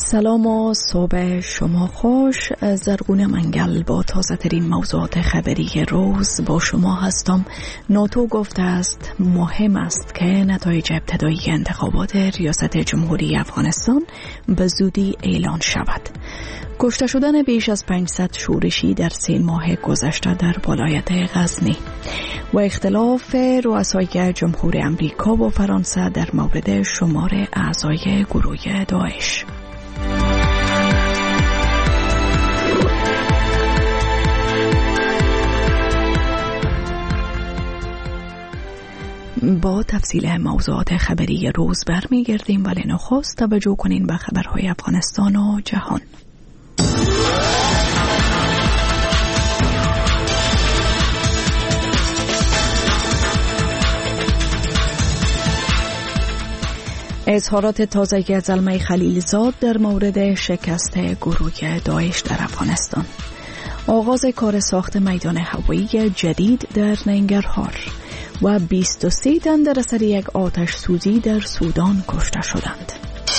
سلام و صبح شما خوش. زرگون منگل با تازه ترین موضوعات خبری روز با شما هستم. ناتو گفته است مهم است که نتایج ابتدایی انتخابات ریاست جمهوری افغانستان به زودی اعلان شود. کشته شدن بیش از 500 شورشی در 3 ماه گذشته در ولایت غزنی و اختلاف رؤسای جمهور امریکا و فرانسه در مورد شمار اعضای گروه داعش. با تفصیل موضوعات خبری روز برمیگردیم، ولی نخست توجه کنین به خبرهای افغانستان و جهان. اظهارات تازه زلمه خلیلزاد در مورد شکست گروه داعش در افغانستان. آغاز کار ساخت میدان هوایی جدید در ننگرهار و 23 تن در اثر یک آتش سوزی در سودان کشته شدند.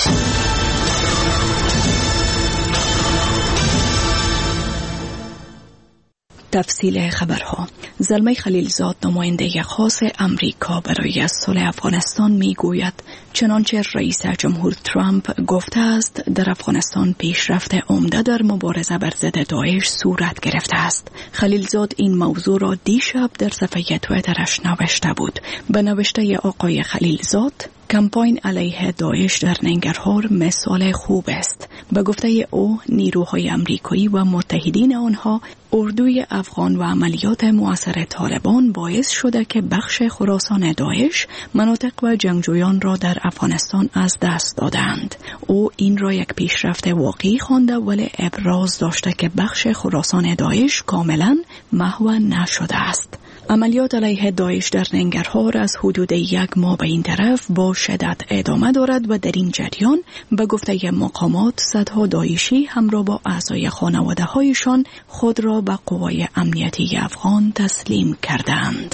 تفصیل خبرها. زلمه خلیلزاد نماینده خاص امریکا برای صلح افغانستان میگوید چنانچه رئیس جمهور ترامپ گفته است در افغانستان پیشرفت عمده در مبارزه بر ضد داعش صورت گرفته است. خلیلزاد این موضوع را دیشب در صفحه توییترش نوشته بود. به نوشته آقای خلیلزاد، کمپاین علیه داعش در ننگرهار مثال خوب است. به گفته او، نیروهای امریکایی و متحدین آنها اردوی افغان و عملیات مؤثر طالبان باعث شده که بخش خراسان داعش مناطق و جنگجویان را در افغانستان از دست دادند. او این را یک پیشرفت واقعی خوانده، ولی ابراز داشته که بخش خراسان داعش کاملا محو نشده است. عملیات علیه داعش در ننگرهار از حدود 1 ماه به این طرف با شدت ادامه دارد و در این جریان به گفته مقامات صدها داعشی همراه با اعضای خانواده هایشان خود را به قوای امنیتی افغان تسلیم کردند.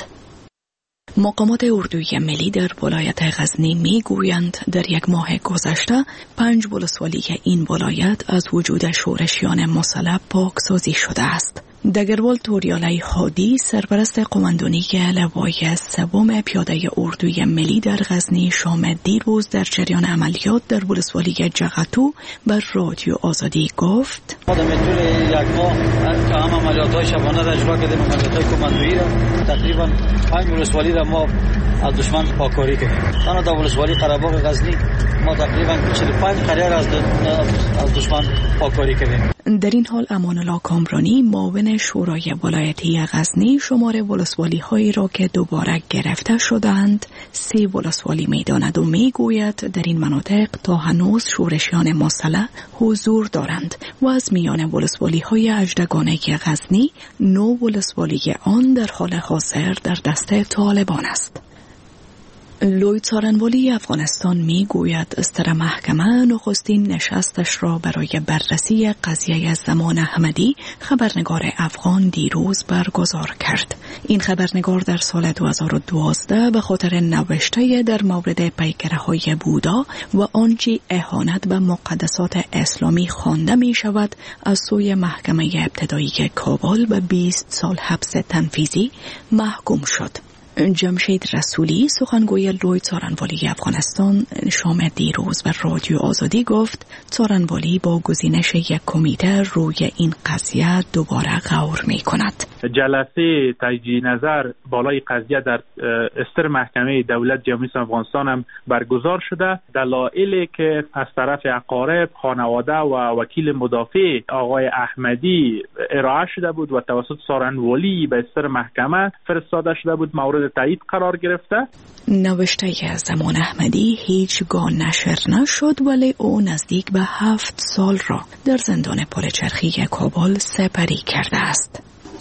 مقامات اردوی ملی در ولایت غزنی میگویند در 1 ماه گذشته 5 ولسوالی این ولایت از وجود شورشیان مسلح پاکسازی شده است. دگروال توریالی هادی، سرپرست قماندانی لوای 3 پیاده اردوی ملی در غزنی، شام دیروز در جریان عملیات در ولسوالی جغتو بر رادیو آزادی گفت: ما در طول 1 ماه که هم عملیات‌های شبانه را اجرا کردیم، عملیات‌های کماندویی را تقریبا 5 ولسوالی را ما از دشمن پاکاری کردیم. تنها در ولسوالی قره‌باغ غزنی ما تقریبا 45 قریه را از دشمن پاکاری کردیم. در این حال امان الله کامرانی، معاون شورای ولایتی غزنی، شمار ولسوالی هایی را که دوباره گرفته شدند 3 ولسوالی می‌داند و میگوید در این مناطق تا هنوز شورشیان مسلح حضور دارند و از میان ولسوالی های اژدگانه غزنی 9 ولسوالی آن در حال حاضر در دست طالبان است. لوی څارنوالی افغانستان میگوید استر محکمه نخستین نشستش را برای بررسی قضیه زمان احمدی خبرنگار افغان دیروز برگزار کرد. این خبرنگار در سال 2012 به خاطر نوشته در مورد پیکره‌های بودا و آنچه اهانت به مقدسات اسلامی خوانده می شود از سوی محکمه ابتدایی کابل به 20 سال حبس تنفیذی محکوم شد. جمشید رسولی، سخنگوی لوی څارنوالی افغانستان، شام دیروز به رادیو آزادی گفت څارنوالی با گزینش یک کمیته روی این قضیه دوباره غور می کند. جلسه تجدید نظر بالای قضیه در استر محکمه دولت جمهوری افغانستان هم برگزار شده. دلایلی که از طرف اقارب، خانواده و وکیل مدافع آقای احمدی ارائه شده بود و توسط څارنوالی به استر محکمه فرستاده شده بود مورد تایید قرار گرفته. نوشته زمان احمدی هیچگاه نشر نشد، ولی او نزدیک به 7 سال را در زندان پلچرخی کابل سپری کرده است.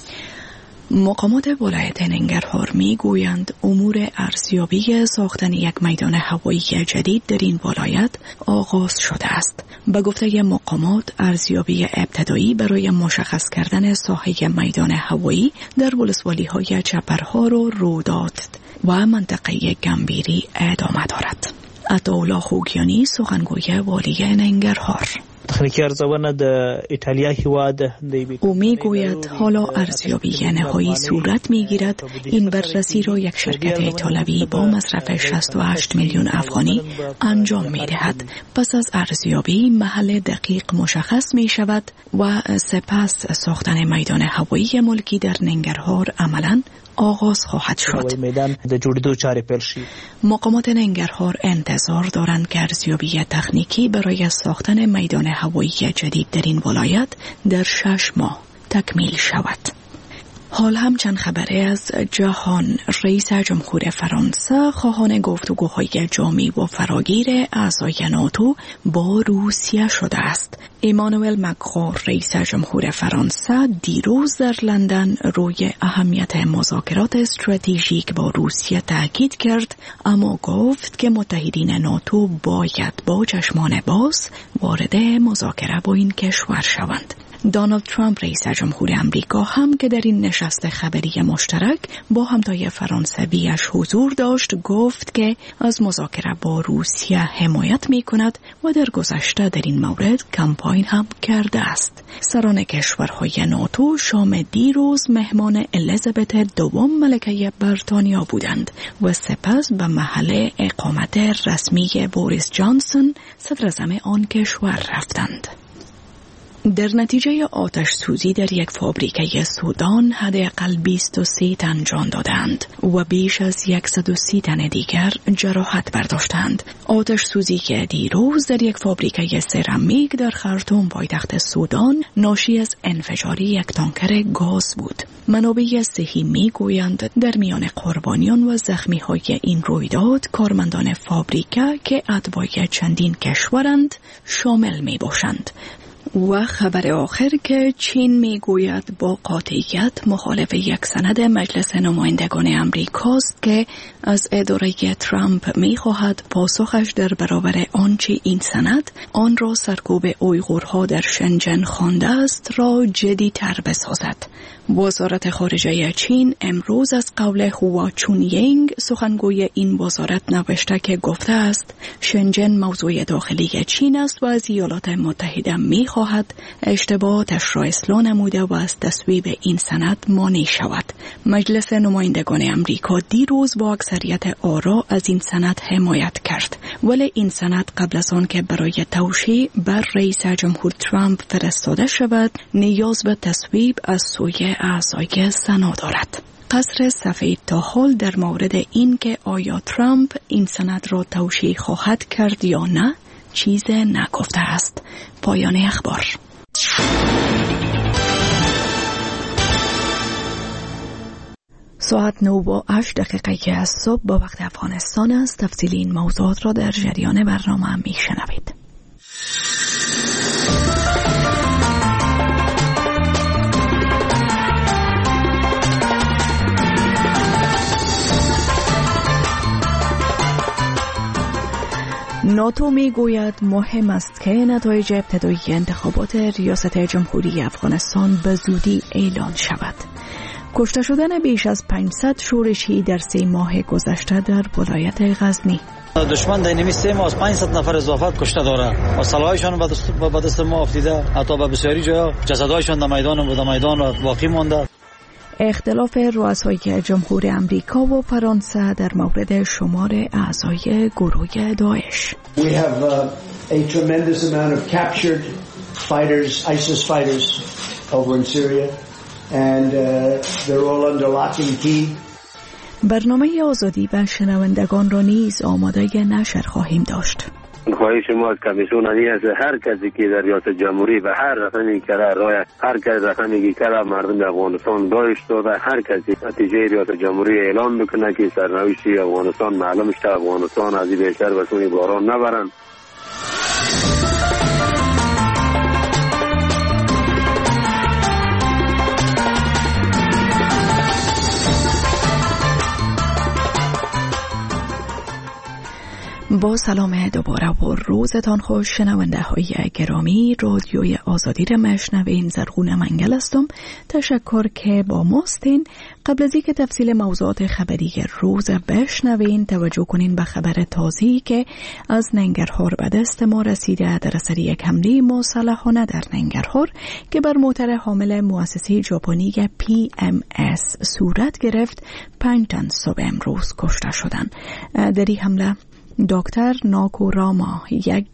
مقامات ولایت ننگرهار میگویند امور ارزیابی ساختن یک میدان هوایی جدید در این ولایت آغاز شده است. به گفته مقامات ارزیابی ابتدایی برای مشخص کردن ساحه میدان هوایی در ولسوالی‌های چپرهار و رودات و منطقه گنبیری ادامه دارد. عطاالله خوگیانی، سخنگوی والی ننگرهار: تخنیکی ارزونه د ایتالیا هیواد او میگوید حالا ارزیابی نهایی صورت میگیرد. این بررسی را یک شرکت ایتالوی با مصرف 68 میلیون افغانی انجام میدهد. پس از ارزیابی محل دقیق مشخص می شود و سپس ساختن میدان هوایی ملکی در ننگرهار عملاً آغاز خواهد شد. مقامات ننگرهار انتظار دارند که ارزیابی تکنیکی برای ساختن میدان هوایی جدید در این ولایت در 6 ماه تکمیل شود. حال هم چند خبره از جهان. رئیس جمهور فرانسه خواهان گفتگوهای جامع و فراگیر اعضای ناتو با روسیه شده است. ایمانوئل مکرون رئیس جمهور فرانسه دیروز در لندن روی اهمیت مذاکرات استراتژیک با روسیه تاکید کرد، اما گفت که متحدین ناتو باید با چشمان باز وارد مذاکره با این کشور شوند. دونالد ترامپ رئیس جمهور امریکا هم که در این نشست خبری مشترک با همتای فرانسویش حضور داشت، گفت که از مذاکره با روسیه حمایت می کند و در گذشته در این مورد کمپاین هم کرده است. سران کشورهای ناتو شام دیروز مهمان الیزابت دوم ملکه بریتانیا بودند و سپس به محل اقامت رسمی بوریس جانسون صدر اعظم آن کشور رفتند. در نتیجه آتش سوزی در یک فابریکه سودان حداقل 23 تن جان دادند و بیش از 130 تن دیگر جراحت برداشتند. آتش سوزی که دیروز در یک فابریکه سرامیک در خرطوم پایتخت سودان ناشی از انفجار یک تانکر گاز بود. منابع صحی میگویند در میان قربانیان و زخمی‌های این رویداد کارمندان فابریکه که اتباع چندین کشورند شامل میباشند. و خبر آخر که چین میگوید با قاطعیت مخالف یک سند مجلس نمایندگان امریکاست که از اداره ترامپ میخواهد پاسخش در برابر آنچه این سند آن را سرکوب اویغورها در شنجن خوانده است را جدی‌تر بسازد. وزارت خارجه چین امروز از قول هوا چونیینگ سخنگوی این وزارت نوشته که گفته است شنجن موضوع داخلی چین است و از ایالات متحده می‌خواهد اشتباهاتش را اصلاح نموده و از تصویب این سند مانع شود. مجلس نمایندگان امریکا دیروز با اکثریت آرا از این سند حمایت کرد، ولی این سند قبل از آن که برای توشیح بر رئیس جمهور ترامپ فرستاده شود نیاز به تصویب از سوی اعضای سنا دارد. قصر سفید تا حال در مورد این که آیا ترامپ این سند را توشیح خواهد کرد یا نه چیز نگفته است. پایان اخبار. ساعت 9:08 از صبح با وقت افغانستان است. تفصیل این موضوعات را در جریان برنامه میشنوید. ناتو میگوید مهم است که نتایج ابتدایی انتخابات ریاست جمهوری افغانستان به زودی اعلان شود. کشته شدن بیش از 500 شورشی در 3 ماه گذشته در ولایت غزنی. دشمن در اینمی 3 ماه 500 نفر اضافه کشته داره و سلاحشان به دست ما افتیده، حتی به بسیاری جاها جسدهایشان در میدان باقی مانده. اختلاف رؤسای جمهور امریکا و فرانسه در مورد شمار اعضای گروه داعش. We have a tremendous amount of captured fighters, ISIS fighters over in Syria and they're all under lock and key. برنامه آزادی و شنوندگان را نیز آماده نشر خواهیم داشت. خواهش ما از کمیسیون است هر کسی که در ریاست جمهوری و هر رقمی که هر کسی رقمی که مردم افغانستان داشت داده هر کسی نتیجه ریاست جمهوری اعلام بکنه که سرنوشت افغانستان معلوم شده، افغانستان از این بیشتر به سوی باران نبرن. با سلام دوباره و روزتان خوش شنونده های گرامی. رادیوی آزادی را میشنوین. زرغون منگل هستم. تشکر که با ماستین. قبل از اینکه تفصیل موضوعات خبری روز بشنوین، توجه کنین به خبر تازه‌ای که از ننگرهار به دست ما رسیده در اثر یک حمله مسلحانه در ننگرهار که بر موتر حامل مؤسسه ژاپنی PMS صورت گرفت. 5 تن صبح امروز کشته شدند. در این حمله دکتر ناکوراما، یک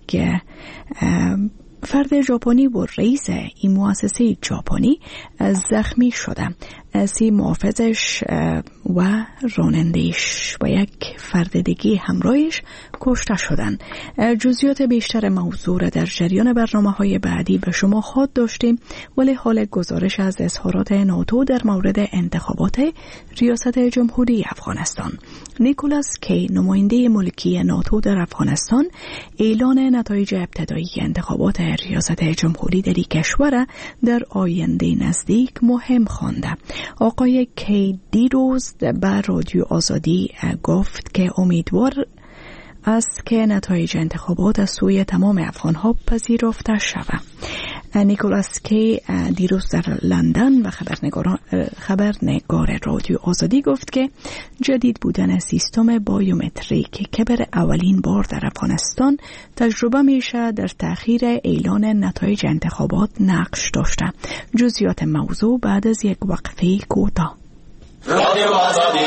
فرد ژاپنی و رئیس این مؤسسه ژاپنی زخمی شده. 3 محافظش و رانندهش و یک فرد دیگه همراهش کشته شدند. جزئیات بیشتر موضوع را در جریان برنامه‌های بعدی به شما خواهد داشتیم، ولی حال گزارش از اظهارات ناتو در مورد انتخابات ریاست جمهوری افغانستان. نیکولاس کی، نماینده ملکی ناتو در افغانستان، اعلان نتایج ابتدایی انتخابات ریاست جمهوری در این کشور در آینده نزدیک مهم خوانده. آقای کی دیروز به رادیو آزادی گفت که امیدوار است که نتایج انتخابات از سوی تمام افغانها پذیرفته شود. نیکولاس کی دیروز در لندن و خبرنگار رادیو آزادی گفت که جدید بودن سیستم بایومتریک که بر اولین بار در افغانستان تجربه میشه در تأخیر اعلان نتایج انتخابات نقش داشته. جزئیات موضوع بعد از یک وقفه کوتاه. رادیو آزادی.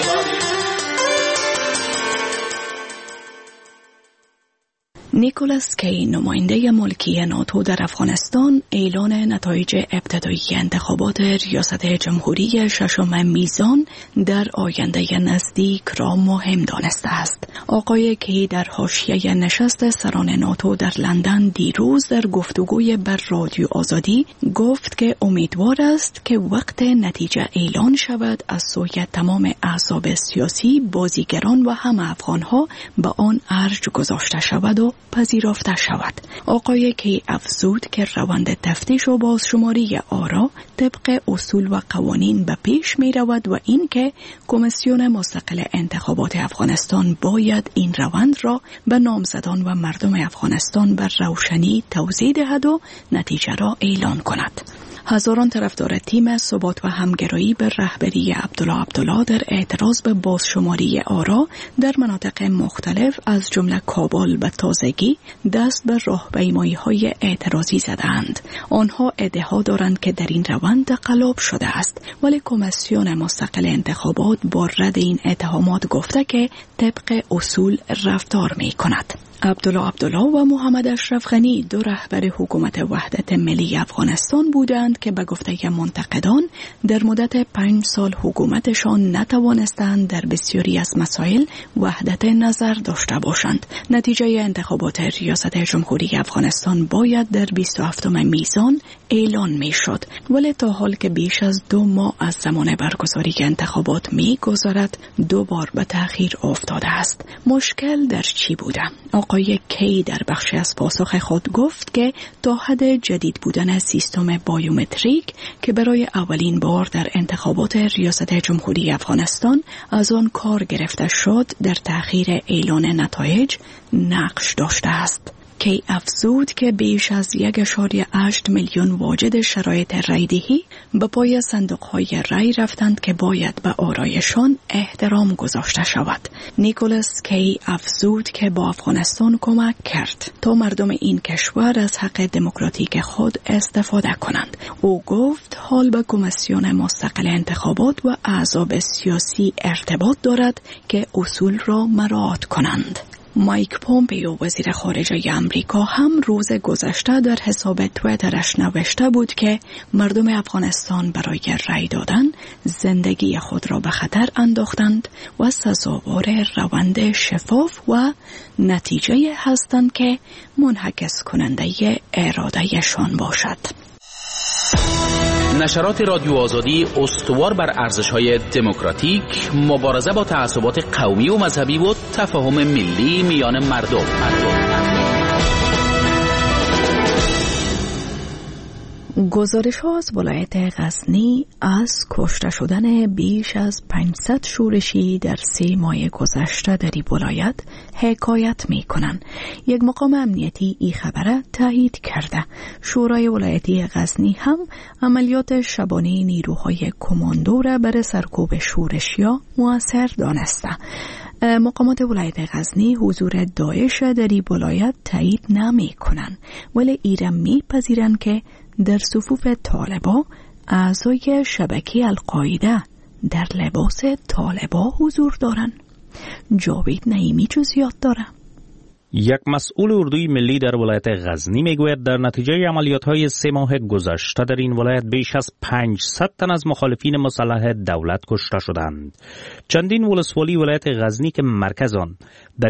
نیکولاس کی، نماینده ملکی ناتو در افغانستان، اعلان نتایج ابتدایی انتخابات ریاست جمهوری 6 میزان در آینده نزدیک را مهم دانسته است. آقای کی در حاشیه نشست سران ناتو در لندن دیروز در گفتگوی بر رادیو آزادی گفت که امیدوار است که وقت نتیجه اعلان شود از سوی تمام احزاب سیاسی، بازیگران و همه افغانها به آن ارج گذاشته شود و پذیرفته شود. آقای کی افزود که روند تفتیش و بازشماری آرا طبق اصول و قوانین به پیش می رود و این که کمیسیون مستقل انتخابات افغانستان باید این روند را به نامزدان و مردم افغانستان بر روشنی توضیح دهد و نتیجه را اعلان کند. هزاران طرفدار تیم ثبات و همگرایی به رهبری عبدالله در اعتراض به بازشماری آرا در مناطق مختلف از جمله کابل به تازگی دست به راهپیمایی‌های اعتراضی زدند. آنها ادعا دارند که در این روند تقلب شده است، ولی کمیسیون مستقل انتخابات با رد این اتهامات گفته که طبق اصول رفتار می‌کند. عبدالله و محمد اشرف غنی، 2 رهبر حکومت وحدت ملی افغانستان بودند که به گفته منتقدان در مدت 5 سال حکومتشان نتوانستند در بسیاری از مسائل وحدت نظر داشته باشند. نتیجه انتخابات ریاست جمهوری افغانستان باید در 27 میزان اعلان می شد، ولی تا حال که بیش از 2 ماه از زمان برگزاری انتخابات می گذارد 2 بار به تأخیر افتاده است. مشکل در چی بوده؟ آقای کی در بخشی از پاسخ خود گفت که تا حد جدید بودن سیستم بایومتریک که برای اولین بار در انتخابات ریاست جمهوری افغانستان از آن کار گرفته شد در تأخیر اعلان نتایج نقش داشته است. کی افزود که بیش از 1.8 میلیون واجد شرایط رایدهی به پای صندوق‌های رای رفتند که باید به آرایشان احترام گذاشته شود. نیکولاس کی افزود که با افغانستان کمک کرد تا مردم این کشور از حق دموکراتیک خود استفاده کنند. او گفت حال به کمیسیون مستقل انتخابات و احزاب سیاسی ارتباط دارد که اصول را مراعات کنند. مایک پومپیو، وزیر خارجه امریکا، هم روز گذشته در حساب توییترش نوشته بود که مردم افغانستان برای رای دادن زندگی خود را به خطر انداختند و سزاوار روند شفاف و نتیجه هستند که منعکس کننده ارادهشان باشد. نشرات رادیو آزادی استوار بر ارزش‌های دموکراتیک، مبارزه با تعصبات قومی و مذهبی و تفاهم ملی میان مردم. گزارش ها از ولایت غزنی از کشته شدن بیش از 500 شورشی در 3 ماه گذشته در این ولایت حکایت می کنند. یک مقام امنیتی این خبر تایید کرده. شورای ولایتی غزنی هم عملیات شبانه نیروهای کماندو را برای سرکوب شورشیا مؤثر دانسته. مقامات ولایت غزنی حضور داعش در این ولایت تایید نمی کنند، ولی ایران می پذیرند که در صفوف طالبا اعضای شبکه القاعده در لباس طالبا حضور دارند. جاوید نعیمی جزئیات داره. یک مسئول اردوی ملی در ولایت غزنی میگوید در نتیجه عملیات‌های 3 ماه گذشته در این ولایت بیش از 500 تن از مخالفین مسلح دولت کشته شدند. چندین ولسوالی ولایت غزنی که مرکز آن در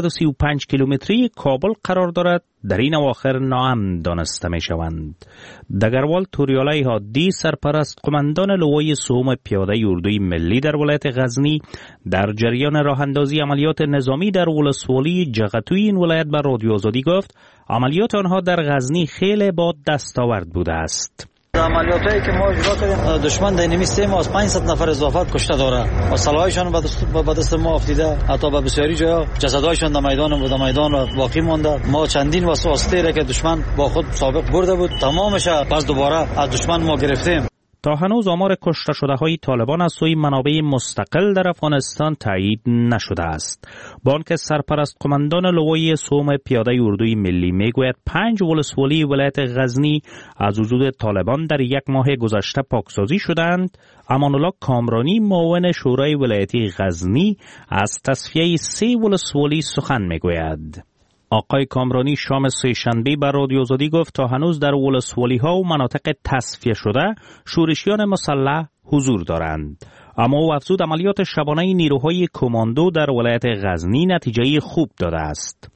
135 کیلومتری کابل قرار دارد در این اواخر ناامن دانسته میشوند. دگروال توریالای هادی سرپرست قماندان لوای سوم پیاده اردوی ملی در ولایت غزنی در جریان راه اندازی عملیات نظامی در ولسوالی جغتوی این ولایت به رادیو آزادی گفت عملیات آنها در غزنی خیلی با دستاورد بوده است. عملیاتی که ما اجرا کردیم دشمن در اینمی 3 ماه از 500 نفر اضافه کشته داره و سلاحشان به دست ما افتیده، حتی به بسیاری جاها جسدهایشان در میدان بود، در میدان باقی مانده. ما چندین وسوسه که دشمن با خود سابق برده بود تمامش پس دوباره از دشمن ما گرفتیم. تا هنوز آمار کشته شده های طالبان از سوی منابع مستقل در افغانستان تایید نشده است. بانک سرپرست قماندان لوای سوم پیاده اردوی ملی میگوید 5 ولسوالی ولایت غزنی از وجود طالبان در 1 ماه گذشته پاکسازی شدند. امان الله کامرانی معاون شورای ولایتی غزنی از تصفیه 3 ولسوالی سخن میگوید. آقای کامرانی شام سه‌شنبه بر رادیو آزادی گفت تا هنوز در ولسوالی‌ها و مناطق تصفیه شده شورشیان مسلح حضور دارند. اما او افزود عملیات شبانه نیروهای کماندو در ولایت غزنی نتیجه خوب داده است.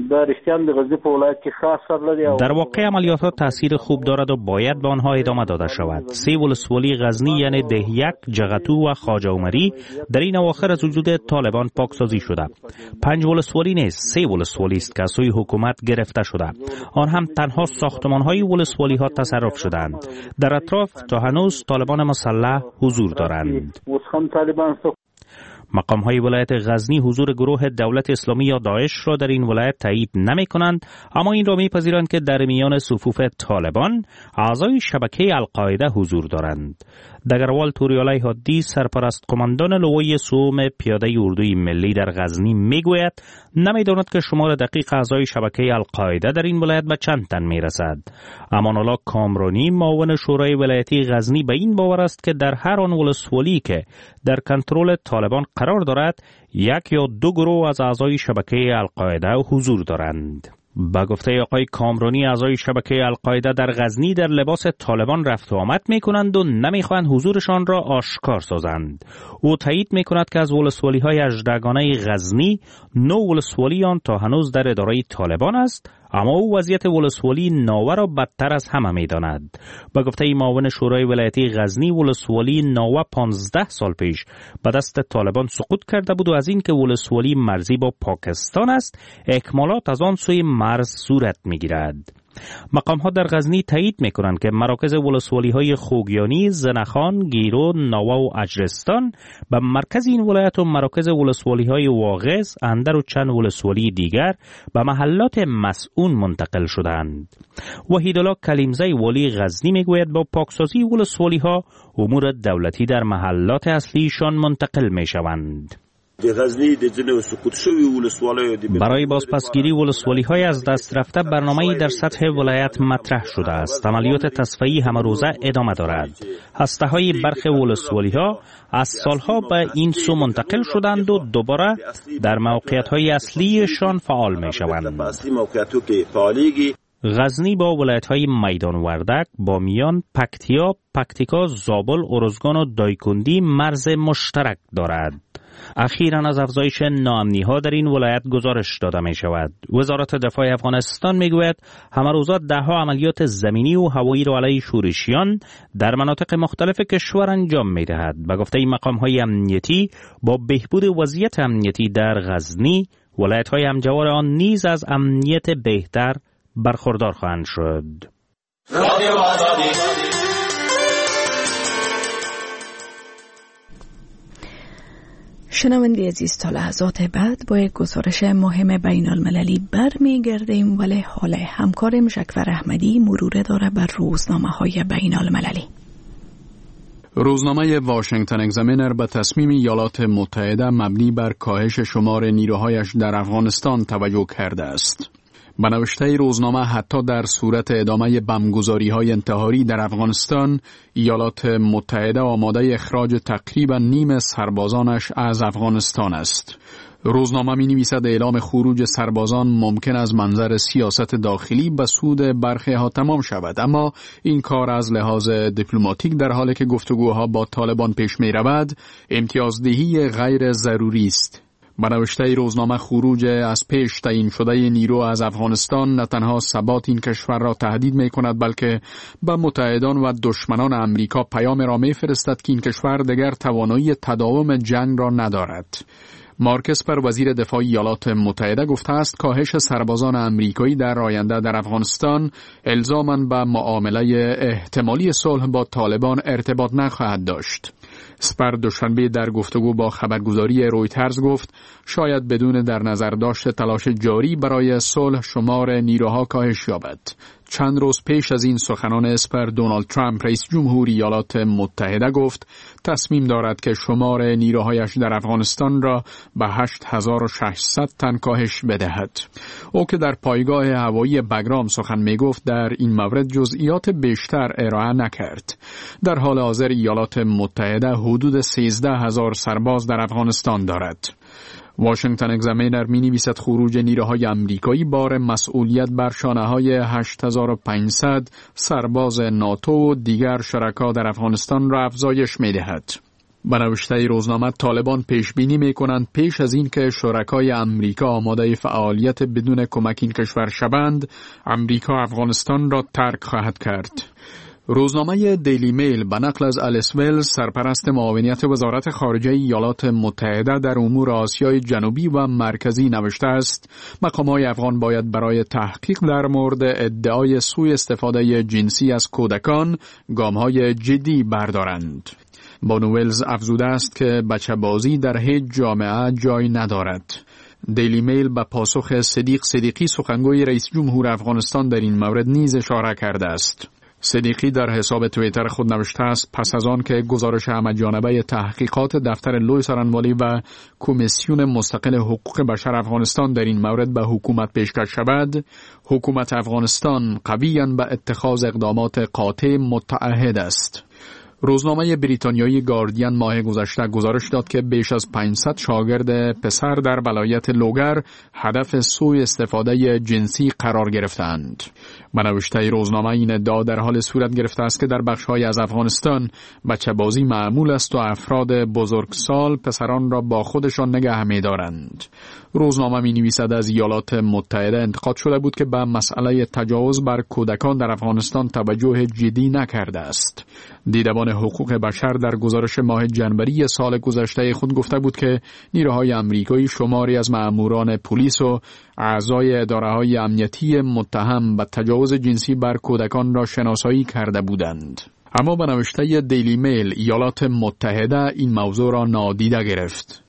در واقع عملیات ها تاثیر خوب دارد و باید به آنها ادامه داده شود. 3 ولسوالی غزنی یعنی دهیک، جغتو و خواجه عمری در این اواخر از وجود طالبان پاکسازی شده. 5 ولسوالی نیست، 3 ولسوالی است که از سوی حکومت گرفته شده. آن هم تنها ساختمان های ولسوالی ها تصرف شدند. در اطراف تا هنوز طالبان مسلح حضور دارند. مقام های ولایت غزنی حضور گروه دولت اسلامی یا داعش را در این ولایت تایید نمی کنند، اما این را می پذیرند که در میان صفوف طالبان اعضای شبکه القاعده حضور دارند. دگروال توریالای هادی سرپرست قماندان لوای سوم پیاده اردوی ملی در غزنی می گوید نمی داند که شمار دقیق اعضای شبکه القاعده در این ولایت به چند تن می رسد. امان الله کامرانی معاون شورای ولایتی غزنی به این باور است که در هر آن ولسوالی که در کنترل طالبان قرار دارد 1 یا 2 گروه از اعضای شبکه القاعده حضور دارند. با گفته آقای کامرانی اعضای شبکه القاعده در غزنی در لباس طالبان رفت و آمد می کنند و نمی خواهند حضورشان را آشکار سازند. او تایید می کند که از ولسوالی های اژدرگانه غزنی 9 ولسوالی آن تا هنوز در اداره طالبان است، اما او وضعیت ولسوالی ناوه را بدتر از همه می داند. با گفته معاون شورای ولایتی غزنی ولسوالی ناوه 15 سال پیش به دست طالبان سقوط کرده بود و از این که ولسوالی مرزی با پاکستان است اکمالات از آن سوی مرز صورت می گیرد. مقام ها در غزنی تایید می کنند که مراکز ولسوالی های خوگیانی، زنخان، گیرو، ناوه و اجرستان به مرکز این ولایت و مراکز ولسوالی های واغظ، اندر و چند ولسوالی دیگر به محلات مسئون منتقل شدند. وحیدالله کلیمزی والی غزنی می گوید با پاکسازی ولسوالی ها امور دولتی در محلات اصلیشان منتقل می شوند. برای بازپسگیری ولسوالی های از دست رفته برنامه‌ای در سطح ولایت مطرح شده است. عملیات تصفیه‌ای همه روزه ادامه دارد. هسته‌های برخی ولسوالی ها از سالها به این سو منتقل شدند و دوباره در موقعیت‌های اصلیشان فعال می‌شوند. غزنی با ولایت‌های میدان وردک، بامیان، پکتیکا، زابل، ارزگان و دایکندی مرز مشترک دارد. اخیراً از افزایش ناامنی‌ها در این ولایت گزارش داده می شود. وزارت دفاع افغانستان می گوید همه روزا 10 عملیات زمینی و هوایی را علیه شورشیان در مناطق مختلف کشور انجام می دهد. به گفته مقام‌های امنیتی با بهبود وضعیت امنیتی در غزنی، ولایت‌های همجوار آن نیز از امنیت بهتر برخوردار خواهند شد. رادیو آزادی. شنونده عزیز، تا لحظات بعد با یک گزارش مهم بین المللی برمیگردیم، ولی حال همکارم شکفر احمدی مروره داره بر روزنامه های بین المللی. روزنامه واشنگتن اگزامینر به تصمیم ایالات متحده مبنی بر کاهش شمار نیروهایش در افغانستان توجه کرده است. به نوشته روزنامه حتی در صورت ادامه بمبگذاری‌های انتحاری در افغانستان، ایالات متحده آماده اخراج تقریبا نیم سربازانش از افغانستان است. روزنامه می‌نویسد اعلام خروج سربازان ممکن از منظر سیاست داخلی به سود برخی ها تمام شود، اما این کار از لحاظ دیپلماتیک در حالی که گفتگوها با طالبان پیش می‌رود امتیازدهی غیر ضروری است. به نوشته روزنامه خروج از پیش تعیین شده نیرو از افغانستان نه تنها ثبات این کشور را تهدید می کند، بلکه به متحدان و دشمنان امریکا پیام را می فرستد که این کشور دیگر توانایی تداوم جنگ را ندارد. مارک اسپر وزیر دفاع ایالات متحده گفته است کاهش سربازان امریکایی در آینده در افغانستان الزاماً به معامله احتمالی صلح با طالبان ارتباط نخواهد داشت. اسپر دوشنبه در گفتگو با خبرگزاری رویترز گفت شاید بدون در نظر داشت تلاش جاری برای صلح شمار نیروها کاهش یابد. چند روز پیش از این سخنان اسپر، دونالد ترامپ رئیس جمهور ایالات متحده گفت تصمیم دارد که شمار نیروهایش در افغانستان را به 8600 تن کاهش بدهد. او که در پایگاه هوایی بگرام سخن می گفت در این مورد جزئیات بیشتر ارائه نکرد. در حال حاضر ایالات متحده حدود 13000 سرباز در افغانستان دارد. واشنگتن اگزامینر می‌نویسد خروج نیروهای آمریکایی بار مسئولیت بر شانه‌های 8500 سرباز ناتو و دیگر شرکا در افغانستان را افزایش می‌دهد. به نوشته روزنامه طالبان پیش بینی می‌کنند پیش از این که شرکای آمریکا آماده فعالیت بدون کمک این کشور شوند، آمریکا افغانستان را ترک خواهد کرد. روزنامه دیلی میل به نقل از الیس ویلز، سرپرست معاونیت وزارت خارجه ایالات متحده در امور آسیای جنوبی و مرکزی نوشته است مقامات افغان باید برای تحقیق در مورد ادعای سوء استفاده جنسی از کودکان گام‌های جدی بردارند. بانو ویلز افزوده است که بچه‌بازی در هیچ جامعه جای ندارد. دیلی میل به پاسخ صدیقی سخنگوی رئیس جمهور افغانستان در این مورد نیز اشاره کرده است. صدیقی در حساب توییتر خود نوشته است پس از آن که گزارش همه‌جانبه تحقیقات دفتر لوی سارنوالی و کمیسیون مستقل حقوق بشر افغانستان در این مورد به حکومت پیشکش شود، حکومت افغانستان قویاً به اتخاذ اقدامات قاطع متعهد است. روزنامه بریتانیایی گاردین ماه گذشته گزارش داد که بیش از 500 شاگرد پسر در ولایت لوگر هدف سوء استفاده جنسی قرار گرفتند. به نوشته روزنامه این ادعا در حال صورت گرفته است که در بخش‌های از افغانستان بچه‌بازی معمول است و افراد بزرگسال پسران را با خودشان نگه می‌دارند. روزنامه می‌نویسد از ایالات متحده انتقاد شده بود که به مسئله تجاوز بر کودکان در افغانستان توجه جدی نکرده است. دیدبان حقوق بشر در گزارش ماه جنوری سال گذشته خود گفته بود که نیروهای آمریکایی شماری از مأموران پلیس و اعضای اداره‌های امنیتی متهم به تجاوز جنسی بر کودکان را شناسایی کرده بودند. اما به نوشته دیلی میل ایالات متحده این موضوع را نادیده گرفت.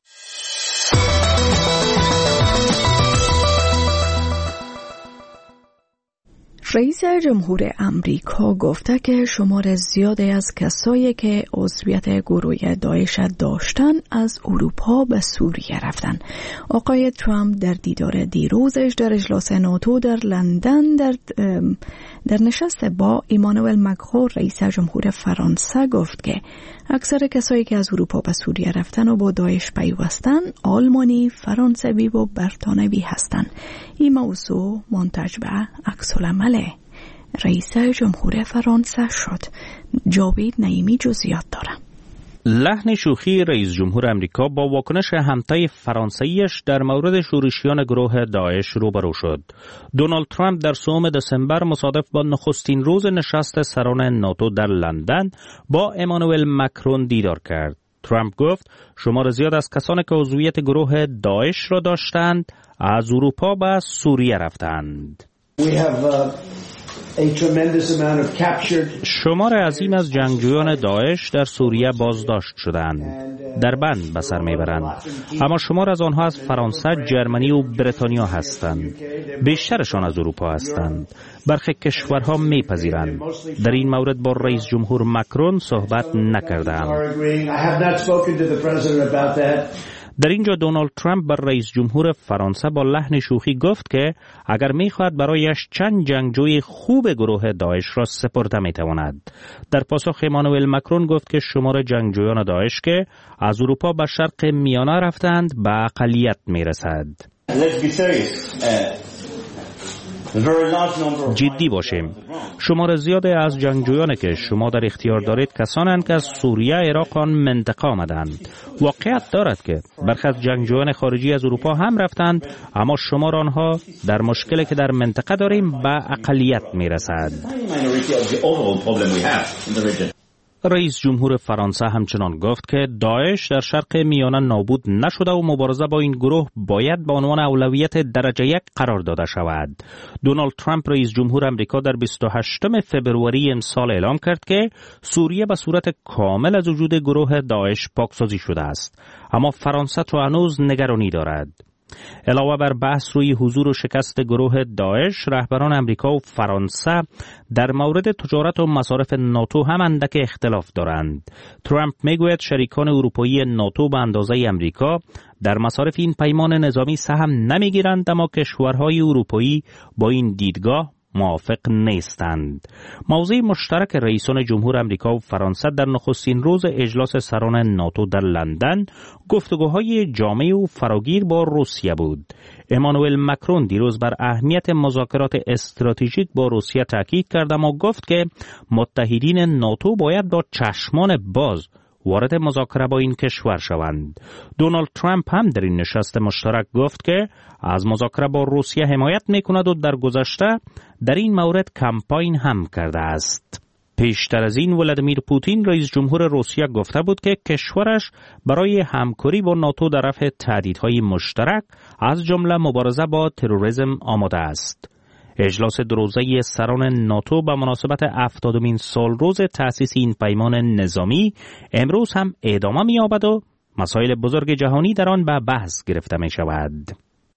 رئیس جمهور امریکا گفته که شمار زیادی از کسایی که عضویت گروه داعش داشتن از اروپا به سوریه رفتن. آقای ترامپ در دیدار دیروزش در اجلاس ناتو در لندن در نشست با ایمانوئل مکرون رئیس جمهور فرانسه گفت که اکثر کسایی که از اروپا به سوریه رفتن و با داعش پیوستن آلمانی، فرانسوی و بریتانیایی هستند. این موضوع منتج به عکس‌العمل رئیس جمهور فرانسه شد. جاوید نعیمی جزئیات داره. لحن شوخی رئیس جمهور امریکا با واکنش همتای فرانسویش در مورد شورشیان گروه داعش روبرو شد. دونالد ترامپ در 3 دسامبر مصادف با نخستین روز نشست سران ناتو در لندن با ایمانوئل مکرون دیدار کرد. ترامپ گفت شمار زیاد از کسانی که عضویت گروه داعش را داشتند از اروپا به سوریه رفتند. We have شمار عظیم از جنگجویان داعش در سوریه بازداشت شدند، در بند به سر میبرند، اما شمار از آنها از فرانسه، جرمنی و بریتانیا هستند. بیشترشان از اروپا هستند. برخی کشورها میپذیرند. در این مورد با رئیس جمهور مکرون صحبت نکردم. در اینجا دونالد ترامپ بر رئیس جمهور فرانسه با لحن شوخی گفت که اگر میخواهد برایش چند جنگجوی خوب گروه داعش را سپرده میتواند. در پاسخ امانوئل مکرون گفت که شمار جنگجویان داعش که از اروپا به شرق میانه رفتند به اقلیت میرسد. جدی باشیم. شمار زیاد از جنگجویانی که شما در اختیار دارید کسانند که از سوریه، عراق آن منطقه آمدند. واقعیت دارد که برخی از جنگجویان خارجی از اروپا هم رفتند، اما شمار آنها در مشکلی که در منطقه داریم به اقلیت میرسد. رئیس جمهور فرانسه همچنان گفت که داعش در شرق میانه نابود نشده و مبارزه با این گروه باید به عنوان اولویت درجه 1 قرار داده شود. دونالد ترامپ رئیس جمهور امریکا در 28 فوریه امسال اعلام کرد که سوریه به صورت کامل از وجود گروه داعش پاکسازی شده است، اما فرانسه تا هنوز نگرانی دارد. علاوه بر بحث روی حضور و شکست گروه داعش، رهبران امریکا و فرانسه در مورد تجارت و مصارف ناتو هم اندک اختلاف دارند. ترامپ میگوید شریکان اروپایی ناتو به اندازه امریکا در مصارف این پیمان نظامی سهم نمیگیرند، اما کشورهای اروپایی با این دیدگاه موافق نیستند. موضع مشترک رئیسان جمهور امریکا و فرانسه در نخستین روز اجلاس سران ناتو در لندن گفتگوهای جامع و فراگیر با روسیه بود. امانوئل مکرون دیروز بر اهمیت مذاکرات استراتژیک با روسیه تاکید کرد، اما گفت که متحدین ناتو باید با چشمان باز وارد مذاکره با این کشور شوند. دونالد ترامپ هم در این نشست مشترک گفت که از مذاکره با روسیه حمایت میکند و در گذشته در این مورد کمپاین هم کرده است. پیشتر از این ولادیمیر پوتین رئیس جمهور روسیه گفته بود که کشورش برای همکاری با ناتو در رفع تهدیدهای مشترک از جمله مبارزه با تروریسم آماده است. اجلاس دوروزه سران ناتو به مناسبت 70مین سالروز تأسیس این پیمان نظامی امروز هم ادامه می‌یابد و مسائل بزرگ جهانی در آن به بحث گرفته می‌شود.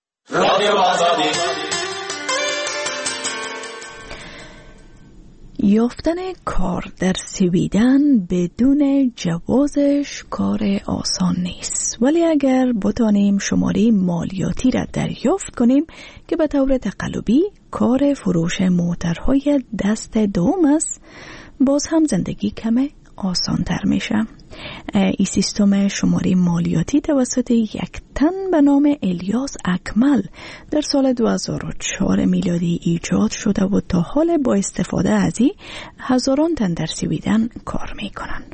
یافتن کار در سویدن بدون جوازش کار آسان نیست، ولی اگر بتانیم شماره مالیاتی را دریافت کنیم که به طور تقلبی کار فروش موترهای دست دوم است، باز هم زندگی کمه آسان تر میشه. این سیستم شماره مالیاتی توسط یک تن به نام الیاس اکمل در سال 2004 میلادی ایجاد شده و تا حال با استفاده از این هزاران تن در سویدن کار میکنن.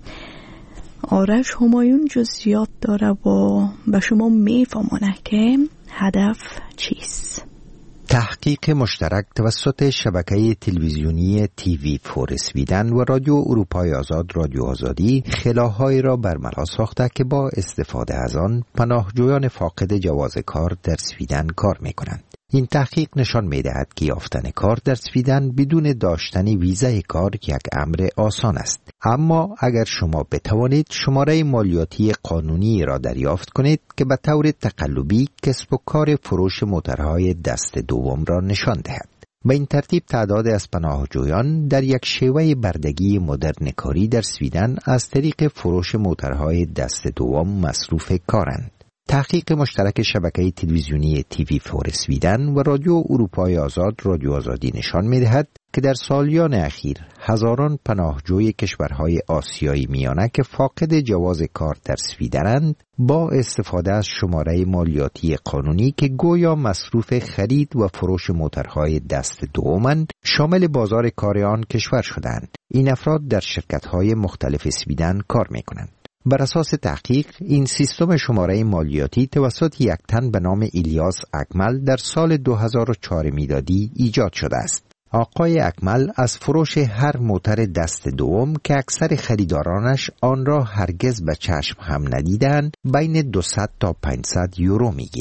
آرش همایون جزئیات داره و به شما میفهمونه که هدف چیست. تحقیق مشترک توسط شبکه تلویزیونی TV4 اسویدن و رادیو اروپای آزاد رادیو آزادی خلاهایی را برملا ساخته که با استفاده از آن پناهجویان فاقد جواز کار در سویدن کار می کنند. این تحقیق نشان می دهد که یافتن کار در سویدن بدون داشتن ویزای کار یک امر آسان است. اما اگر شما بتوانید شماره مالیاتی قانونی را دریافت کنید که به طور تقلبی کسب و کار فروش موترهای دست دوم را نشان دهد. به این ترتیب تعداد از پناهجویان در یک شیوه بردگی مدرن کاری در سویدن از طریق فروش موترهای دست دوم مصروف کارند. تحقیق مشترک شبکه تلویزیونی TV4 اسویدن و رادیو اروپای آزاد رادیو آزادی نشان می‌دهد که در سالیان اخیر هزاران پناهجوی کشورهای آسیایی میانه که فاقد جواز کار در سویدنند با استفاده از شماره مالیاتی قانونی که گویا مصروف خرید و فروش موترهای دست دومند شامل بازار کار آن کشور شدند. این افراد در شرکت‌های مختلف سویدن کار می‌کنند. بر اساس تحقیق این سیستم شماره مالیاتی توسط یک تن به نام الیاس اکمل در سال 2004 میلادی ایجاد شده است. آقای اکمل از فروش هر موتر دست دوم که اکثر خریدارانش آن را هرگز به چشم هم ندیدند بین 200 تا 500 یورو میگیرد.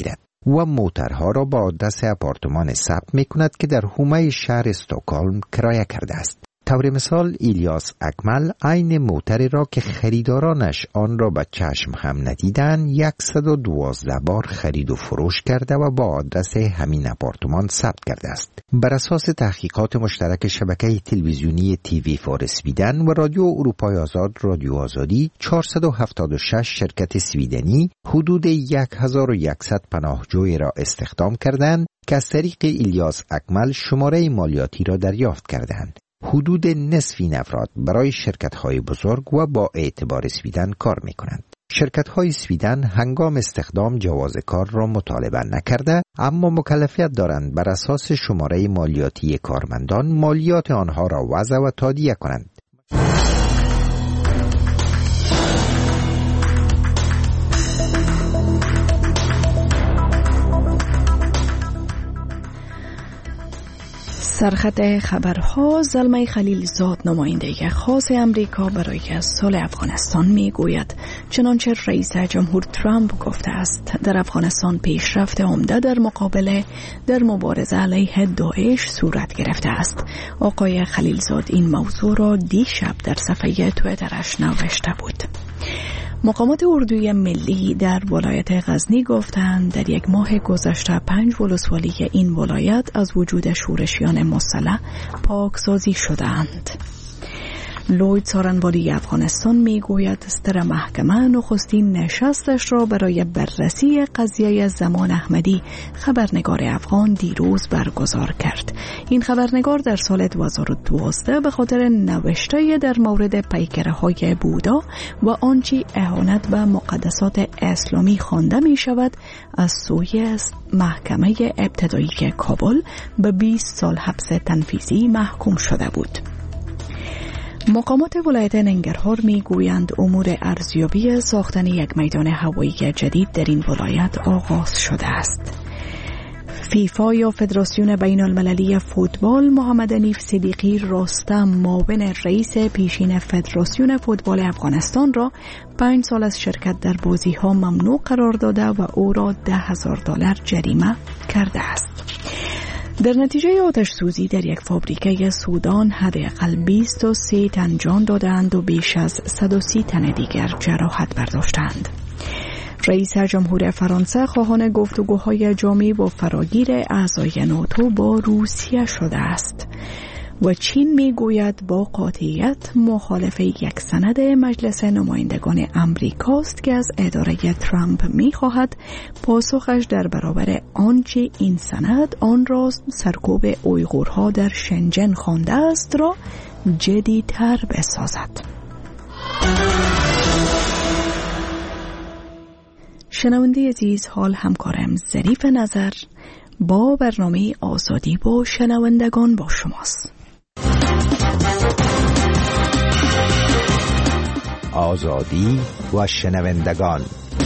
و موترها را با آدرس آپارتمان ثبت می‌کند که در حومه شهر استکهلم کرایه کرده است. طور مثال ایلیاس اکمل عین موتری را که خریدارانش آن را به چشم هم ندیدند 112 بار خرید و فروش کرده و با آدرس همین آپارتمان ثبت کرده است. بر اساس تحقیقات مشترک شبکه تلویزیونی تیوی فور اسویدن و رادیو اروپای آزاد رادیو آزادی، 476 شرکت سویدنی حدود 1100 پناهجوی را استخدام کردند که از طریق ایلیاس اکمل شماره مالیاتی را دریافت کردند. حدود نصف این افراد برای شرکت‌های بزرگ و با اعتبار سویدن کار می‌کنند. شرکت‌های سویدن هنگام استخدام جواز کار را مطالبه نکرده، اما مکلفیت دارند بر اساس شماره مالیاتی کارمندان مالیات آنها را وضع و تادیه کنند. سرخط خبرها. زلمه خلیلزاد نماینده خاص امریکا برای صلح افغانستان میگوید چنانچه رئیس جمهور ترامپ گفته است در افغانستان پیشرفت عمده در مقابله در مبارزه علیه داعش صورت گرفته است. آقای خلیلزاد این موضوع را دیشب در صفحه توییترش نوشته بود. مقامات اردوی ملی در ولایت غزنی گفتند در یک ماه گذشته 5 ولسوالی این ولایت از وجود شورشیان مسلح پاکسازی شدند. لوید سارنوالی افغانستان میگوید ستر محکمه نخستین نشستش را برای بررسی قضیه زمان احمدی خبرنگار افغان دیروز برگزار کرد. این خبرنگار در سال 2012 به خاطر نوشته در مورد پیکره‌های بودا و آنچه اهانت به مقدسات اسلامی خوانده می شود از سوی محکمه ابتدایی کابل به 20 سال حبس تنفیذی محکوم شده بود. مقامات ولایت ننگرهار میگویند امور ارزیابی ساختن یک میدان هوایی جدید در این ولایت آغاز شده است. فیفا یا فدراسیون بین المللی فوتبال محمد حنیف صدیقی رستم معاون رئیس پیشین فدراسیون فوتبال افغانستان را 5 سال از شرکت در بازی ها ممنوع قرار داده و او را $10,000 جریمه کرده است. در نتیجه آتش سوزی در یک فابریکه سودان حداقل 23 تن جان دادند و بیش از 130 تن دیگر جراحت برداشتند. رئیس جمهور فرانسه خواهان گفتگوهای جامعی با فراگیر اعضای ناتو با روسیه شده است و چین میگوید با قاطعیت مخالف یک سند مجلس نمایندگان امریکاست که از اداره ترامپ میخواهد پاسخش در برابر آنچه این سند آن را سرکوب اویغورها در شنجن خوانده است را جدی‌تر بسازد. شنونده عزیز، حال همکارم ظریف نظر با برنامه آزادی با شنوندگان با شماست. آزادی و شنوندگان.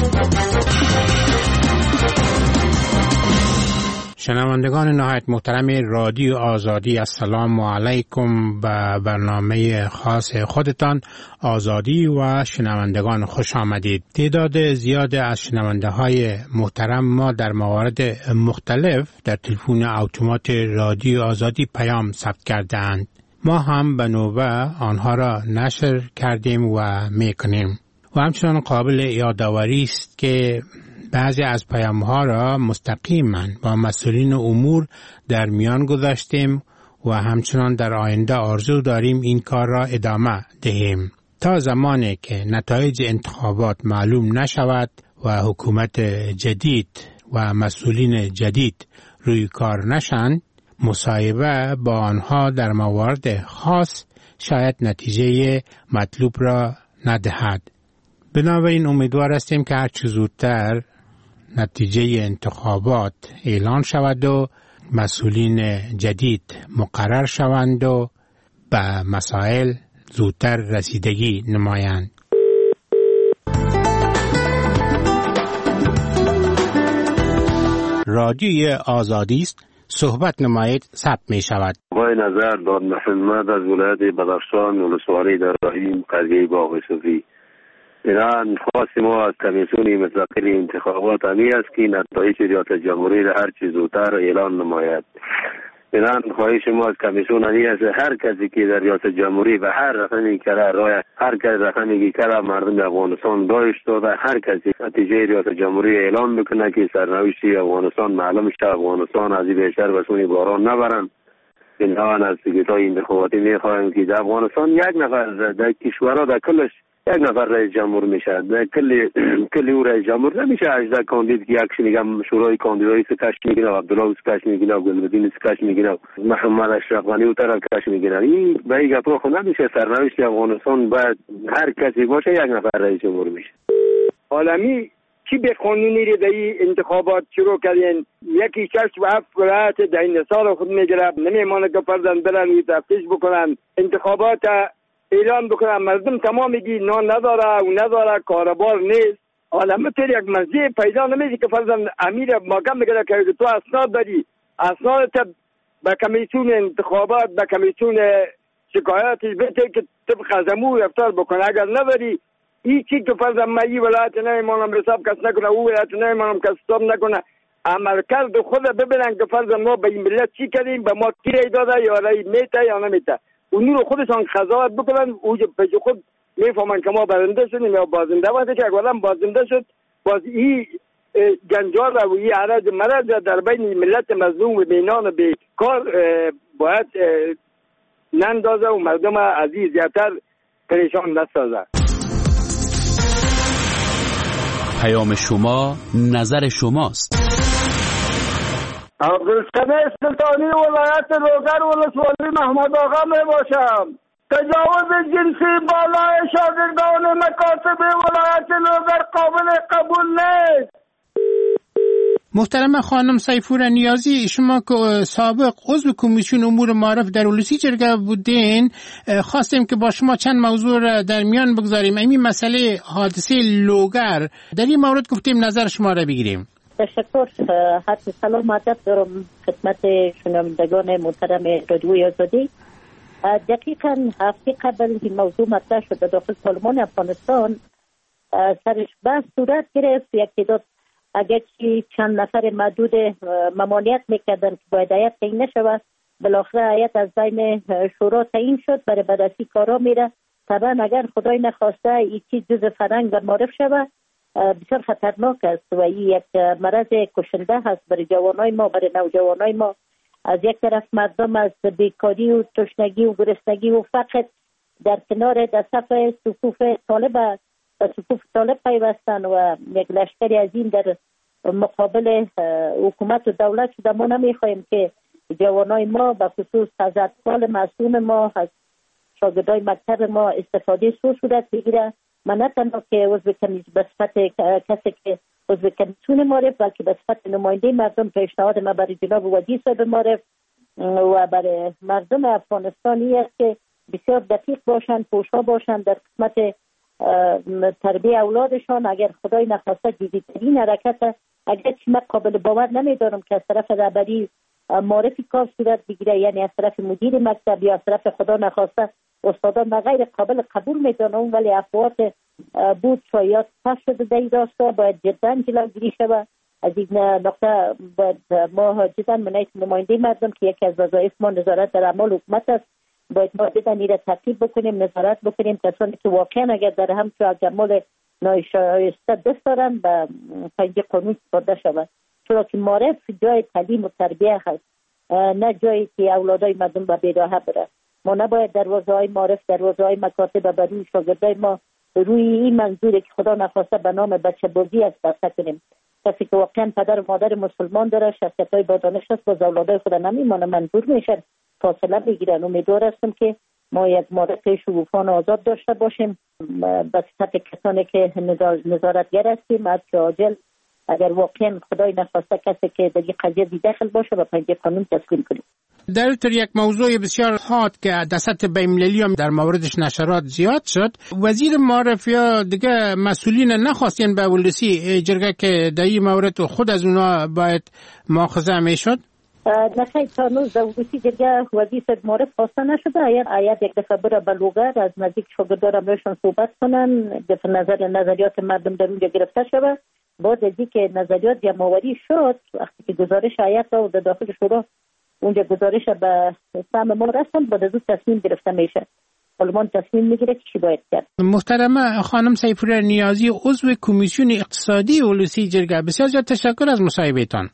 شنوندگان نهایت محترم رادیو آزادی، السلام علیکم. به برنامه خاص خودتان آزادی و شنوندگان خوش آمدید. تعداد زیاد از شنونده های محترم ما در موارد مختلف در تلفن اتومات رادیو آزادی پیام ثبت کردند. ما هم به نوبه آنها را نشر کردیم و میکنیم و همچنان قابل یادآوری است که بعضی از پیام‌ها را مستقیما با مسئولین امور در میان گذاشتیم و همچنان در آینده آرزو داریم این کار را ادامه دهیم تا زمانی که نتایج انتخابات معلوم نشود و حکومت جدید و مسئولین جدید روی کار نشند. مصاحبه با آنها در موارد خاص شاید نتیجه مطلوب را ندهد. بنابراین امیدوار هستیم که هرچه زودتر نتیجه انتخابات اعلان شود و مسئولین جدید مقرر شوند و به مسائل زودتر رسیدگی نمایند. رادیوی آزادی است، صحبت نمایید، ثبت می شود. آقای نظر داد محمد از ولایت بدخشان ولسوالی در راهیم قریه باغ صوفی. ایران خاص ما از کمیسیون مستقل انتخابات همی است که نتایج ریاست جمهوری را هر چیز زودتر اعلان نماید. ایران خواهش ما از کمیسیون همی است هر کسی که در ریاست جمهوری و هر رقمی که رای هر کسی رقمی که مردم افغانستان داشت و هر کسی نتیجه ریاست جمهوری اعلان بکنه که سرنوشت افغانستان معلوم شد، افغانستان از بیشتر به سوی باران نبرند. این هوان از سکرتای انتخاباتی میخواهیم که در افغانستان یک نفر در کشورها در کلش یک نفر رئیس جمهور میشه، در کلی او رئیس جمهور نمیشه. 18 کاندید که یکش میگم شورای کاندیدای سکش میگیره، عبدالله سکش میگیره، گلبدین سکش میگیره، محمد اشرف غنی او طرف کش میگیره. این به این گپا خود نمیشه. سرنوشت افغانستان باید هر کسی باشه یک نفر رئیس جمهور میشه. عالمی چی به قانونی رو در این انتخابات شروع کردین؟ یکی 6 و 7 ولایت در این سال خود میگیره، نمیمانه که فرزن برن و تفتیش بکنن، انتخابات اعلان بکنن. مردم تمام میگی نان نداره و نداره، کاربار نیست. عالمه طور یک مزیه پیدا نمیشه که فرزن امیر ماکم میگه که تو اسناد داری، اسناد تا به کمیسیون انتخابات به کمیسیون شکایاتش بده که طبق زمو رفتار بکنه. اگر نداری این چی که فرض ما این ولایت نمیمانم حساب کس نکنه، او ولایت نمیمانم کس حساب نکنه. عمل کرد خود ببینن که فرض ما به این ملت چی کردیم، به ما کی رای داده یا رای میته یا نمیته. اونو رو خودشان قضاوت بکنن، او پیش خود میفهمن که ما برنده شدیم یا بازنده. وقتی که اگرم بازنده شد، باز این جنجال و این عرض مرض در بین ملت مظلوم و بینان به کار باید نندازه و مردم عزیز زیادتر پریشان نسازه. پیام شما نظر شماست. عبدالسمیع سلطانی ولایت روغر ولسوالی محمد آقا می باشم. تجاوز جنسی بالای شاگردان مکاتب ولایت روغر قابل قبول نیست. محترم خانم سیفور نیازی، شما که سابق عضو کمیسیون امور معارف در ولسی جرگه بودین، خواستیم که با شما چند موضوع را در میان بگذاریم. این مسئله حادثه لوگر، در این مورد گفتیم نظر شما را بگیریم. تشکر. حتی سلام ادب دارم خدمت شنوندگان محترم رادیوی آزادی. دقیقاً هفته قبل این موضوع مطرح شد در داخل پارلمان افغانستان، سرش بحث صورت گرفت. یک تعداد اگرچه چند نفر محدود ممانعت میکردن که باید هیئت تعیین نشود، بالاخره هیئت از بین شورا تعیین شد، برای بررسی کارا میره. طبعا اگر خدای نخواسته این چیز جز فرهنگ و معرف شود، بسیار خطرناک است و این یک مرض کشنده هست برای جوانای ما، برای نوجوانای ما. از یک طرف مردم از بیکاری و تشنگی و گرسنگی و فقر در کنار در صف صفوف طالب پیوستن و یک لشکری عظیم در مقابل حکومت و دولت شده. ما نمیخواهیم که جوانای ما به خصوص از اطفال معصوم ما، از شاگردای مکتب ما استفاده سو صورت بگیره. من نه تنها که عضو کمیسیون به صفت کسی که عضو کمیسیون معرف، بلکه به صفت نماینده مردم پیشنهاد ما برای جناب وزیر صاحب معرف و برای مردم افغانستانی است که بسیار دقیق باشند، پوشا باشند در قسمت تربیه اولادشان. اگر خدای نخواسته جدیدترین حرکت، اگر چی من قابل باور نمیدارم که از طرف رهبری معرفی کار صورت بگیره، یعنی از طرف مدیر مکتب یا از طرف خدا نخواسته استادان و غیر قابل قبول میدانم، ولی افوات بود شایعات پخش شده در این راستا. باید جدا جلوگیری شود از این نقطه. باید ما جدا منعیت نماینده مردم که یکی از وظایف ما نظارت در اعمال حکومت است، باید ما جدا این را تعقیب بکنیم، نظارت بکنیم. کسانی که واقعا اگر در هم تو اعمال ناشایسته دست دارن به پنجه قانون سپرده شود، چرا که معرف جای تعلیم و تربیه هست، نه جایی که اولادای مردم به بیراهه بره. ما نباید دروازه‌های معرف، دروازه‌های مکاتب به روی شاگردای ما روی این منظوره که خدا نخواسته به نام بچه بازی است بسته کنیم. کسی که واقعا پدر و مادر مسلمان داره، شخصیت‌های با دانش است، با اولادای خود نمیمونه، منظور میشن فاصله بگیرن. امیدوار هستم که ما یک معرف شگوفان آزاد داشته باشیم به صفت کسانی که نظارتگر هستیم، از که عاجل اگر واقعا خدای نخواسته کسی که در این قضیه بی‌دخل باشه و پنجه قانون تسلیم کنیم. در طور یک موضوع بسیار حاد که در سطح بین‌المللی هم در موردش نشرات زیاد شد، وزیر معارف یا دیگه مسئولین نخواستین به ولسی جرگه که در این مورد خود از اونا باید مؤاخذه میشد؟ نخیر تا نوز دولتی جرگه وزیر معرف خواسته نشده. آید یک دفعه بره بلوغر از نزدیک شاگردارم روشن صحبت کنن، دفعه نظریات مردم در اونجا گرفته شده. بعد از اینکه نظریات جمع‌آوری شد، وقتی که گزارش آید و در داخل شورا اونجا گزارش به سهم ما رسن، بعد از اون تصمیم گرفته میشه. پارلمان تصمیم میگیره که چی باید کرد. محترمه خانم سیفور نیازی، عضو کمیسیون اقتصادی ولسی جرگه، بسیار زیاد تشکر از مصاحبهتان.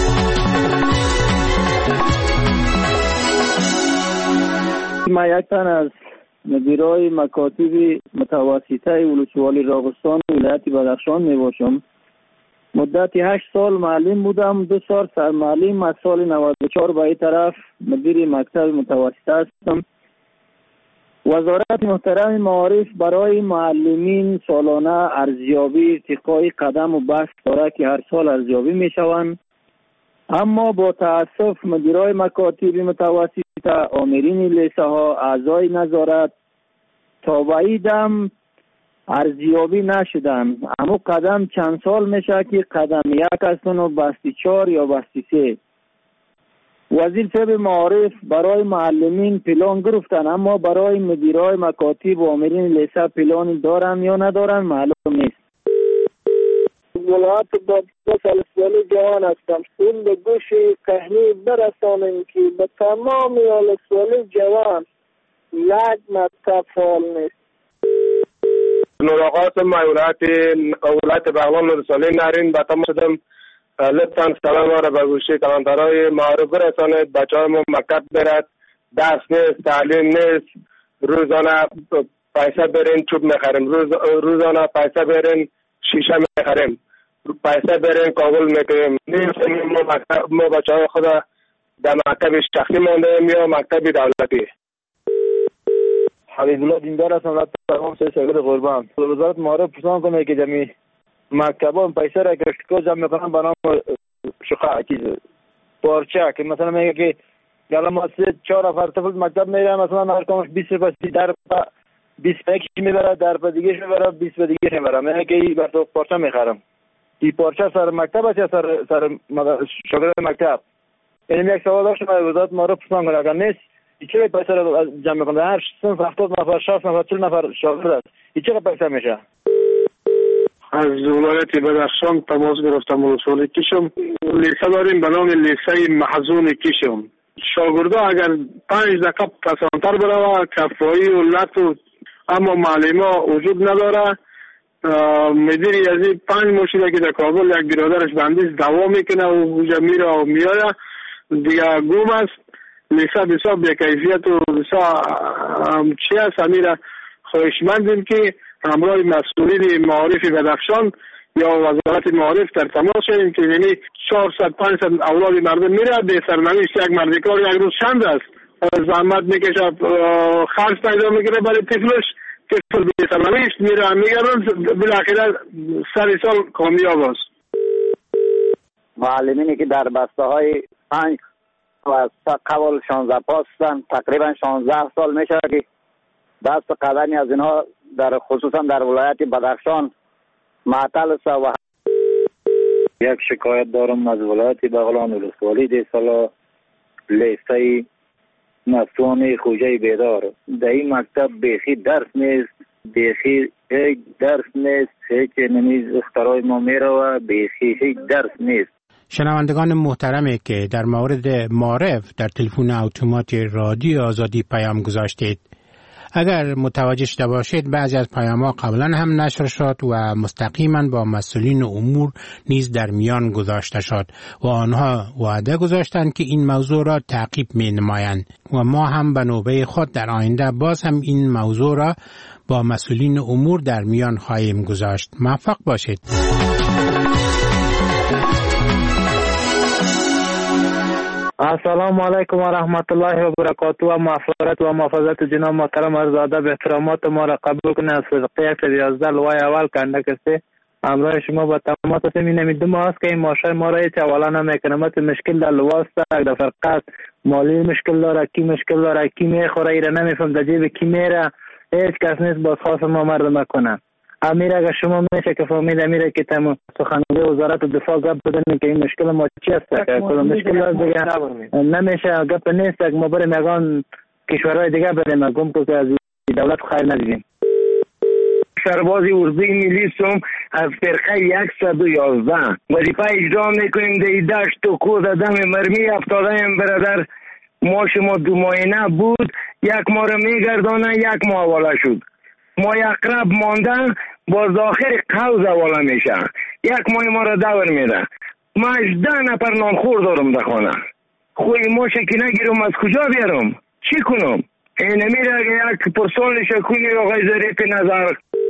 ما یک تن از مدیرای مکاتب متوسطه ولسوالی راغستان ولایت بدخشان می باشم. مدت 8 سال معلم بودم، 2 سال سرمعلم. از سال 94 به این طرف مدیر مکتب متوسطه هستم. وزارت محترم معارف برای معلمین سالانه ارزیابی ارتقای قدم و بست داره که هر سال ارزیابی می شوند. اما با تأسف مدیرای مکاتب متوسطه، آمرین لیسه ها، اعضای نظارت تا بعیدم ارزیابی نشدن. اما قدم چند سال میشه که قدم 1 هستن و بستی 4 یا بستی 3. وزیر صاحب معارف برای معلمین پلان گرفتن، اما برای مدیرای مکاتب و آمرین لیسه پلان دارن یا ندارن معلوم نیست. ولایت بدخشان ولسوالی جوان هستم. این به گوش کهنی برسانیم که به تمام ولسوالی جوان یک مکتب فعال نیست. نوراقات ما ولایت بغلان ولسوالی نارین به تمام شدم. لطفاً سلام را به گوشی کلانترهای معارف برسانید. بچه های ما مکتب برد، درس نیست، تعلیم نیست. روزانه پیسه برین چوب میخریم، روزانه پیسه برین شیشه میخریم، پیسه برین کابل میکنیم. ما بچه های خود در مکتب شخصی ماندهیم یا مکتب دولتی. حبیب الله دیندار هستم، رد تمام سه شاگرد قربان. وزارت معارف پرسان کنه که جمعی مکتبان پیسه را که اشتکا جمع میکنن به نام پارچه، که مثلا میگه که یالا ما 3-4 نفر طفل مکتب میرن، مثلا هر کامش 20 روپیه در 20 میبره، در پا دیگه میبره، 20 پا دیگه میبره. میگه که این برای پارچه میخرم. این پارچه سر مکتب است یا سر شاگرد مکتب؟ این یک سوال داشتم از وزارت معارف پرسان کنه. اگر نیست این چه پیسه را جمع میکنه؟ هر صنف 70 نفر 60 نفر 40 نفر شاگرد است، این چه پیسه میشه؟ از ولایت بدخشان تماس گرفتم. ولسوالی کشم لیسه داریم به نام لیسه محزون کشم. شاگردا اگر 5 دقیقه پسانتر بروه کفایی و لط، اما معلم وجود نداره. مدیری از این 5 مشیده که در کابل یک برادرش بندیز دوا میکنه و اونجا میره و میاره دیگه گم است. لیسه بسیار بی‌کیفیت و بسیار چی است. امیره خواهشمندیم که همراه مسئولین معارف بدخشان یا وزارت معارف در تماس شدیم که یعنی 400-500 اولاد مردم میره به سرنوشت یک مردکار یک روز چند است. زحمت میکشه، خرج پیدا میکنه برای طفلش، طفل به سرنوشت میره میگردن، بالاخره سر سال کامیاب است. معلمینی که در بسته های 5 و قبل 16 پاس هستند، تقریبا 16 سال میشه که دست قدمی از اینها در خصوصا در ولایت بدخشان معطل است. و یک شکایت دارم از ولایت بغلان ولسوالی دی سالا لیسه نفتوان خوجه بیدار. در این مکتب بیخی درس نیست، بیخی هیچ درس نیست، هیچ نمیز اختراع ما میره و بیخی هیچ درس نیست. شنوندگان محترمی که در مورد معارف در تلفن اتومات رادیو آزادی پیام گذاشتید، اگر متوجه شده باشید بعضی از پیام‌ها قبلا هم نشر شد و مستقیما با مسئولین امور نیز در میان گذاشته شد و آنها وعده گذاشتند که این موضوع را تعقیب می‌نمایند و ما هم به نوبه خود در آینده باز هم این موضوع را با مسئولین امور در میان خواهیم گذاشت. موفق باشید. السلام علیکم و رحمت الله و برکاته. و مغفرت و محفظت جناب محترم ارزاده به احترامات ما را قبول کنه. از صدقه 111 لوای اول کنده کسی همراه شما با تماس هستیم. این دو ماه است که این ماشای ما را هیچ اولا نمیکنه. مشکل در لواست در فرقات مالی مشکل داره، کی مشکل داره، کی میخوره ایره نمیفهم در جیب کی میره، هیچ کس نیست باز خواست ما مردم کنه. امیر اگر شما میشه که فهمید امیر که تمام سخنگوی وزارت دفاع گپ بدن که این مشکل ما چی است که کل مشکل است دیگه نمیشه گپ نیست که ما بریم یگان کشورهای دیگه بریم گم که از دولت خیر ندیدیم. سرباز ارزی ملی سوم از فرقه 111 وظیفه اجرا میکنیم در دشت و کوه دم مرمی افتادیم برادر. ما شما 2 ماه بود 1 ماه را میگردانه 1 ماه حواله شد. ما اقرب مانده باز آخر قوز حواله میشه 1 ماه ما را دور میده. ما 18 نفر نانخور دارم در خانه. خوی ما که نگیرم از کجا بیارم چی کنم؟ این میره یک پرسان شکونی آقای ظریف نظر